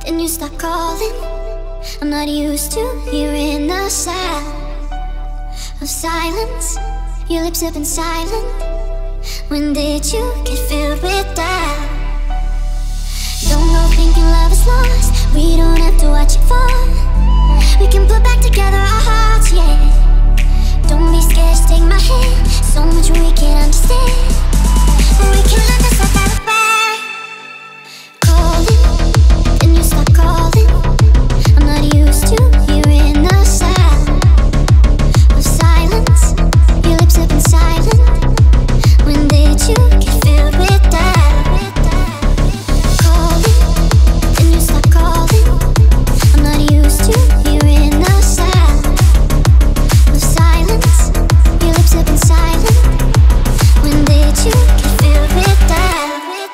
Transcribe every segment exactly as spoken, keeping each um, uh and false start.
then you stop calling. I'm not used to hearing the sound of silence. Your lips have been silent. When did you get filled with doubt? Don't go thinking love is lost. We don't have to watch it fall. We can put back together our hearts, yeah. Don't be scared, just take my hand. So much we can't understand, but we can let this stuff out of back. Calling, then you stop calling. I'm not used to hearing the sound of silence. Your lips have been silent. When did you get filled with doubt? Calling, then you stop calling. I'm not used to hearing the sound of silence. Your lips have been silent. When did you get filled with doubt?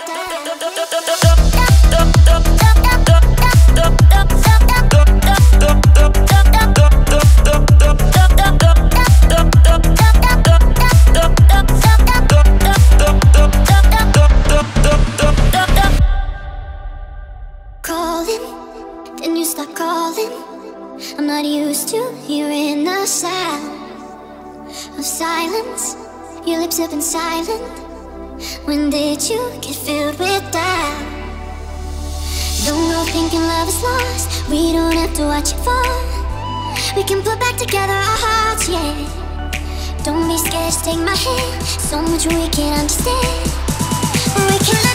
Calling, then you stop calling. I'm not used to hearing the sound of silence. Your lips have been silent. When did you get filled with doubt? Don't go thinking love is lost. We don't have to watch it fall. We can put back together our hearts, yeah. Don't be scared, just take my hand. So much we can't understand, but we can